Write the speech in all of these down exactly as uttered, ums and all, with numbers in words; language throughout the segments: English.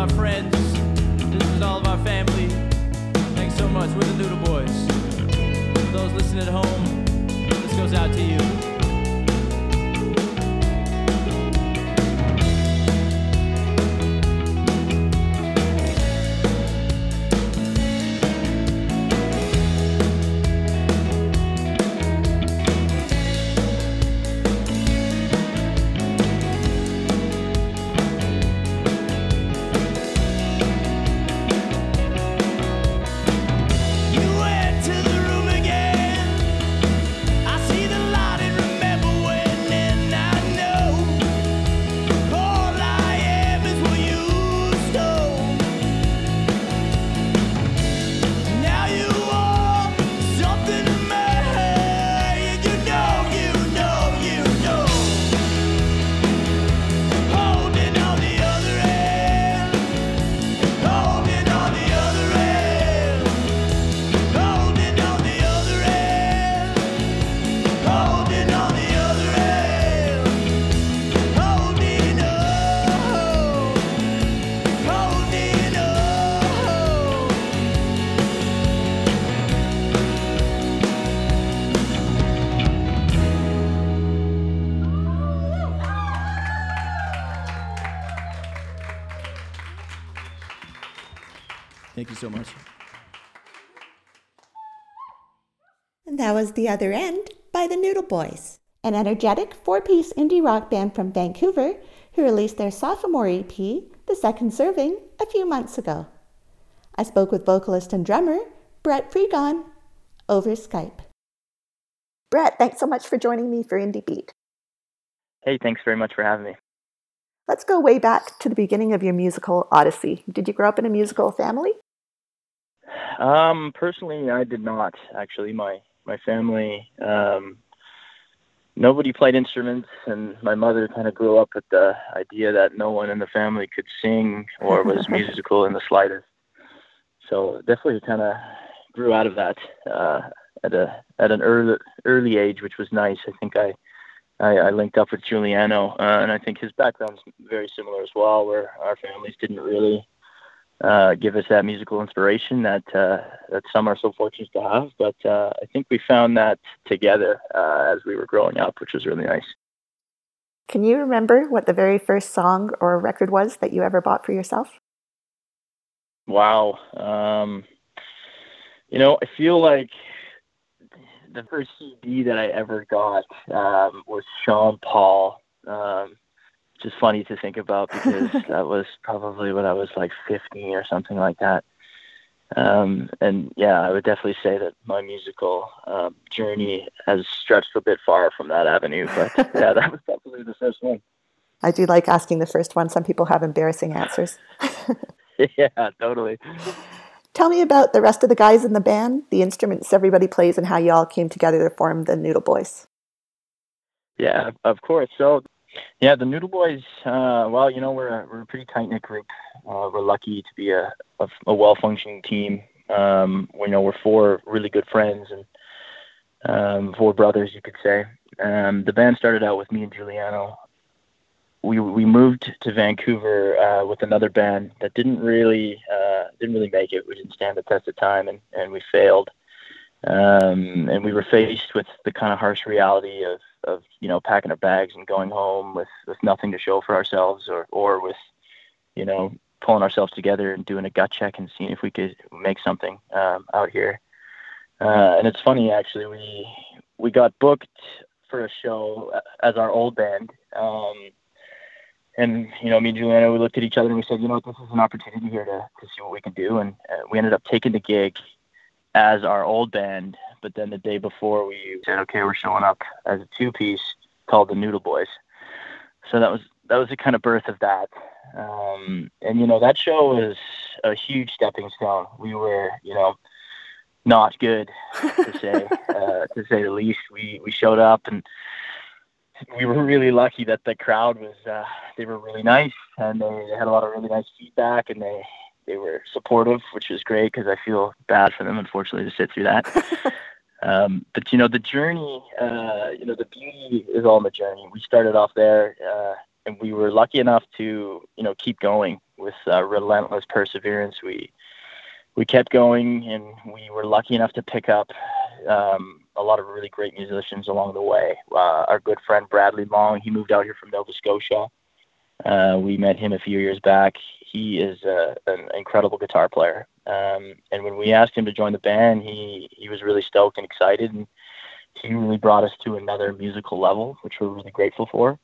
our friends. This is all of our family. Thanks so much. We're the Noodle Boys. For those listening at home, this goes out to you. Thank you so much. And that was The Other End by the Noodle Boys, an energetic four-piece indie rock band from Vancouver who released their sophomore E P, The Second Serving, a few months ago. I spoke with vocalist and drummer Brett Fregon over Skype. Brett, thanks so much for joining me for Indie Beat. Hey, thanks very much for having me. Let's go way back to the beginning of your musical odyssey. Did you grow up in a musical family? Um, personally, I did not. Actually, my my family, um, nobody played instruments, and my mother kind of grew up with the idea that no one in the family could sing or was musical in the slightest. So definitely kind of grew out of that uh, at a at an early early age, which was nice. I think I. I, I linked up with Giuliano, uh, and I think his background's very similar as well, where our families didn't really uh, give us that musical inspiration that uh, that some are so fortunate to have. But uh, I think we found that together uh, as we were growing up, which was really nice. Can you remember what the very first song or record was that you ever bought for yourself? Wow. Um, you know, I feel like the first C D that I ever got um, was Sean Paul, um, which is funny to think about because that was probably when I was like fifteen or something like that. Um, and yeah, I would definitely say that my musical um, journey has stretched a bit far from that avenue. But yeah, that was definitely the first one. I do like asking the first one. Some people have embarrassing answers. Yeah, totally. Tell me about the rest of the guys in the band, the instruments everybody plays, and how you all came together to form the Noodle Boys. Yeah, of course. So, yeah, the Noodle Boys, uh, well, you know, we're a, we're a pretty tight-knit group. Uh, we're lucky to be a, a, a well-functioning team. Um, we know we're four really good friends and um, four brothers, you could say. Um, the band started out with me and Giuliano. We we moved to Vancouver uh, with another band that didn't really uh, didn't really make it. We didn't stand the test of time, and, and we failed. Um, and we were faced with the kind of harsh reality of, of you know packing our bags and going home with, with nothing to show for ourselves, or or with you know pulling ourselves together and doing a gut check and seeing if we could make something um, out here. Uh, and it's funny actually, we we got booked for a show as our old band. Um, And, you know, me and Giuliano, we looked at each other and we said, you know, this is an opportunity here to, to see what we can do. And uh, we ended up taking the gig as our old band. But then the day before we said, okay, we're showing up as a two-piece called the Noodle Boys. So that was that was the kind of birth of that. Um, and, you know, that show was a huge stepping stone. We were, you know, not good, to say, uh, to say the least. We, we showed up and we were really lucky that the crowd was, uh, they were really nice, and they, they had a lot of really nice feedback, and they, they were supportive, which was great because I feel bad for them, unfortunately, to sit through that. um, but, you know, the journey, uh, you know, the beauty is all in the journey. We started off there, uh, and we were lucky enough to, you know, keep going with uh, relentless perseverance. We we kept going, and we were lucky enough to pick up um, a lot of really great musicians along the way. Uh, our good friend Bradley Long, he moved out here from Nova Scotia. Uh, we met him a few years back. He is uh, an incredible guitar player. Um, and when we asked him to join the band, he, he was really stoked and excited, and he really brought us to another musical level, which we're really grateful for.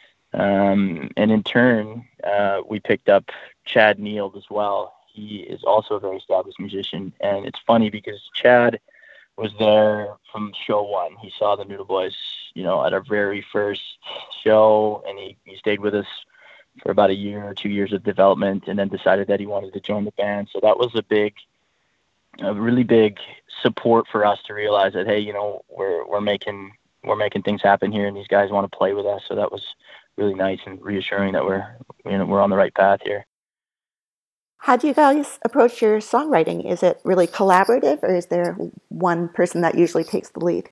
Um, and in turn, uh, we picked up Chad Neild as well. He is also a very established musician. And it's funny because Chad was there from show one. He saw the Noodle Boys, you know, at our very first show, and he, he stayed with us for about a year or two years of development, and then decided that he wanted to join the band. So that was a big, a really big support for us to realize that, hey, you know, we're we're making we're making things happen here, and these guys want to play with us. So that was really nice and reassuring that we're you know we're on the right path here. How do you guys approach your songwriting? Is it really collaborative, or is there one person that usually takes the lead?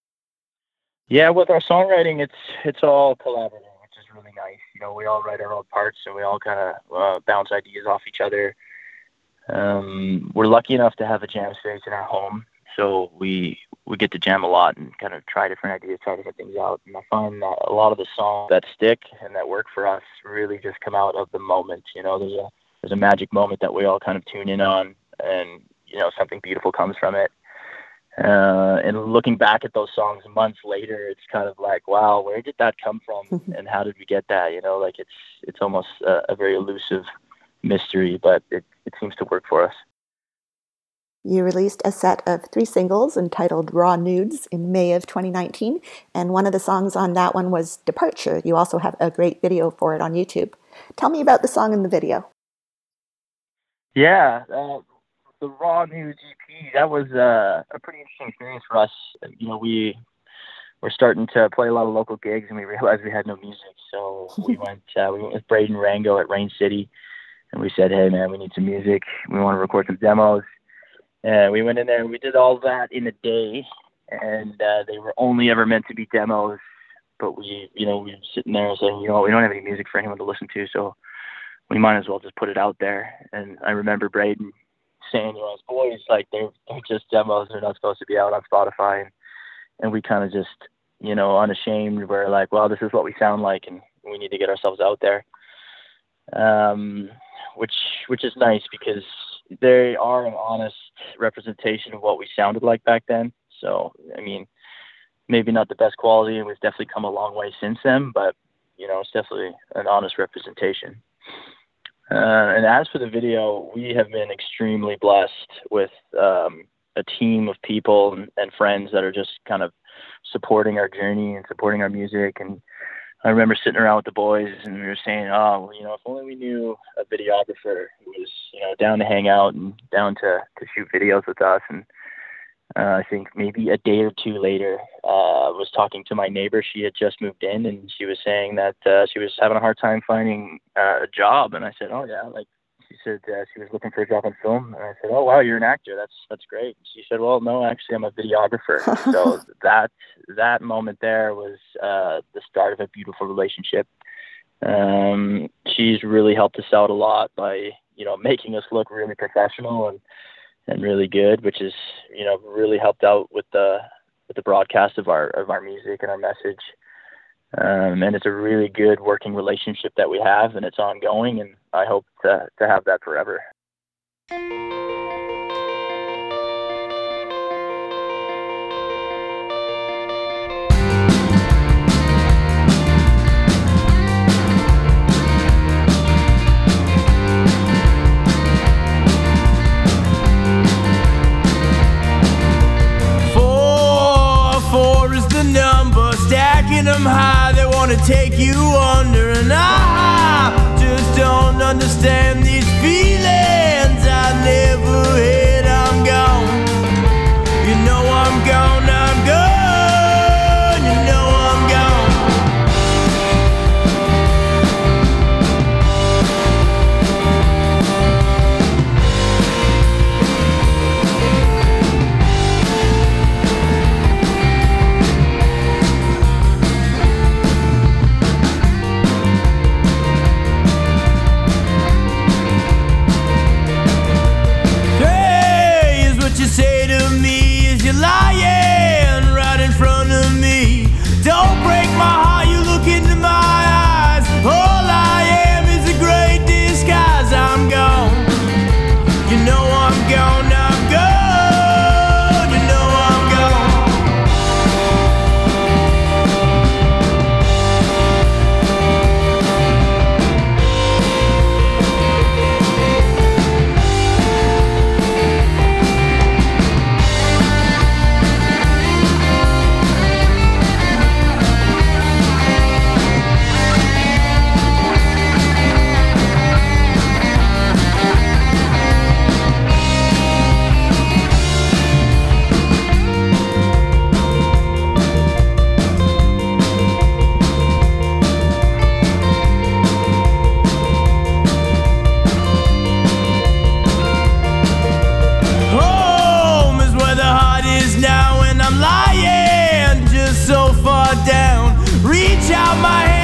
Yeah, with our songwriting, it's it's all collaborative, which is really nice. You know, we all write our own parts, and we all kind of uh, bounce ideas off each other. Um, we're lucky enough to have a jam space in our home, so we we get to jam a lot and kind of try different ideas, try different things out. And I find that a lot of the songs that stick and that work for us really just come out of the moment. You know, there's a there's a magic moment that we all kind of tune in on, and you know, something beautiful comes from it. Uh, and looking back at those songs months later, it's kind of like, wow, where did that come from, and how did we get that? You know, like it's it's almost a, a very elusive mystery, but it, it seems to work for us. You released a set of three singles entitled Raw Nudes in May of twenty nineteen, and one of the songs on that one was Departure. You also have a great video for it on YouTube. Tell me about the song and the video. Yeah, uh, the Raw Nudes E P, that was uh, a pretty interesting experience for us. You know, we were starting to play a lot of local gigs, and we realized we had no music, so we went uh, we went with Braden Rango at Rain City, and we said, hey, man, we need some music. We want to record some demos. And we went in there, and we did all that in a day, and uh, they were only ever meant to be demos, but we, you know, we were sitting there saying, you know, we don't have any music for anyone to listen to, so we might as well just put it out there. And I remember Braden saying, you know, his boys, like, they're, they're just demos, they're not supposed to be out on Spotify, and, and we kind of just, you know, unashamed, we're like, well, this is what we sound like, and we need to get ourselves out there. Um, which which is nice because they are an honest representation of what we sounded like back then. So, I mean, maybe not the best quality, and we've definitely come a long way since then, but, you know, it's definitely an honest representation. Uh, and as for the video, we have been extremely blessed with um, a team of people and, and friends that are just kind of supporting our journey and supporting our music. And I remember sitting around with the boys, and we were saying, oh, well, you know, if only we knew a videographer who was, you know, down to hang out and down to, to shoot videos with us. And uh, I think maybe a day or two later, uh, I was talking to my neighbor. She had just moved in, and she was saying that uh, she was having a hard time finding uh, a job. And I said, oh, yeah, like, she said uh, she was looking for a job on film. And I said, oh, wow, you're an actor. That's that's great. And she said, well, no, actually, I'm a videographer. So that that moment there was uh, the start of a beautiful relationship. Um, she's really helped us out a lot by, you know, making us look really professional and, and really good, which is, you know, really helped out with the with the broadcast of our of our music and our message. Um, and it's a really good working relationship that we have, and it's ongoing, and I hope to, to have that forever. Four, four is the number, stacking them high, they want to take you under, and I just don't understand these feelings I never had. I'm gone, you know I'm gone, I'm gone, you know I'm gone. my hand.